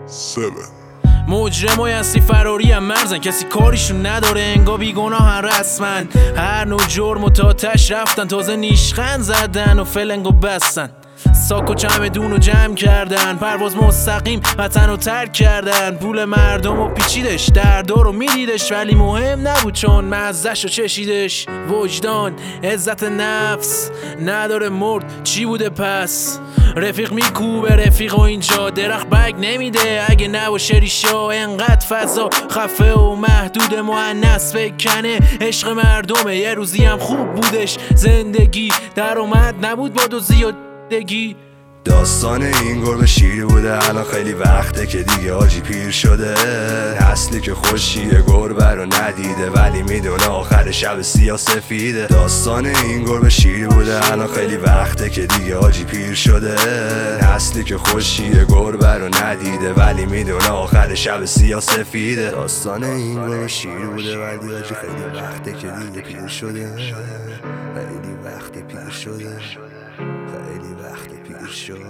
مجرمای هستی فراری هم مرزن، کسی کاریشون نداره انگا بیگناهن رسمن. هر نوع جرم و تا تش رفتن، تازه نیشخند زدن و فلنگو بستن. ساک و چمدون رو جمع کردن، پرواز مستقیم وطن رو ترک کردن. پول مردم رو پیچیدش، دردا رو میدیدش، ولی مهم نبود چون مزهش رو چشیدش. وجدان عزت نفس نداره، مرد چی بوده پس؟ رفیق میکوبه رفیق و اینجا درخت برگ نمیده اگه نباشه ریشا. انقدر فضا خفه و محدود مؤنث بکنه، عشق مردمه یه روزی هم خوب بودش. زندگی در اومد نبود با دو زیادگی. داستان این گربه شیر بوده، الان خیلی وقته که دیگه آجی پیر شده. نسلی که خوشیه گربه رو ندیده، ولی میدونه آخر شب سیاه سفیده. داستان این گربه شیر بوده، الان خیلی وقته که دیگه آجی پیر شده. نسلی که خوشیه گربه رو ندیده، ولی میدونه آخر شب سیاه سفیده. داستان این گربه شیر بوده، ولی آجی خیلی وقته که دیگه پیر شده. خیلی وقته پیر شده، خیلی وقت پیر شده.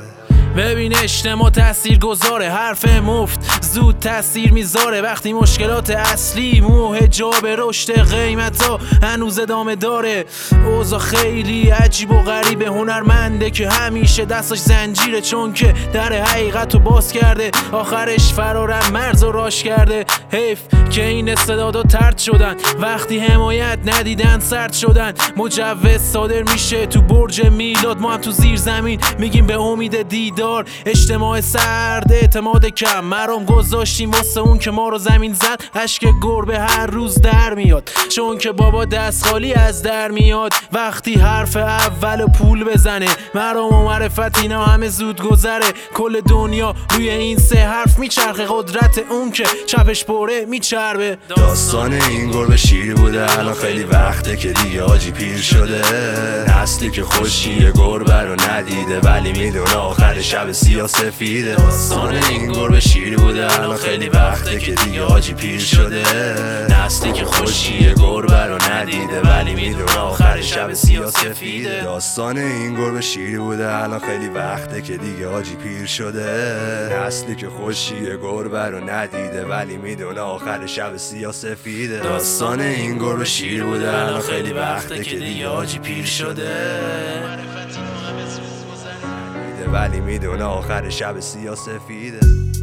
ببین اجتماع تأثیر گذاره، حرف مفت زود تأثیر میذاره. وقتی مشکلات اصلی حجاب رشد قیمت ها هنوز ادامه داره. اوضاع خیلی عجیب و غریبه، هنرمنده که همیشه دستاش زنجیره، چون که در حقیقت رو باز کرده، آخرش فرارم مرز رو راش کرده. حیف که این استعدادا طرد شدن، وقتی حمایت ندیدن سرد شدن. مجوز صادر میشه تو برج میلاد، ما هم تو زیر زمین میگیم به امید دیدار. اجتماع سرد اعتماد کم، مرام گذاشتیم واسه اون که ما رو زمین زد. اشک گربه هر روز در میاد، چون که بابا دست خالی از در میاد. وقتی حرف اول پول بزنه، مرام و معرفت اینا همه زود گذره. کل دنیا روی این سه حرف میچرخه، قدرت اون که چپش پره میچربه. داستان این گربه شیر بوده، الان خیلی وقته که دیگه آجی پیر شده. نسلی که خوشیه گربه رو ندیده، ولی میدونه آخر شب سیاه سفیده. داستان این گربه شیر بوده، الان خیلی وقته که دیگه آجی پیر شده. نسلی که خوشیه گربه رو ندیده، ولی میدونه آخر شب سیاه سفیده. داستان این گربه شیر بوده، الان خیلی وقته که دیگه آجی پیر شده. نسلی که خوشیه گربه رو ندیده، ولی میدونه آخر شب سیاه سفیده. داستان این گربه شیر بوده، الان خیلی وقته که دیگه آجی پیر شده، ولی میدونه آخر شب سیاه سفیده.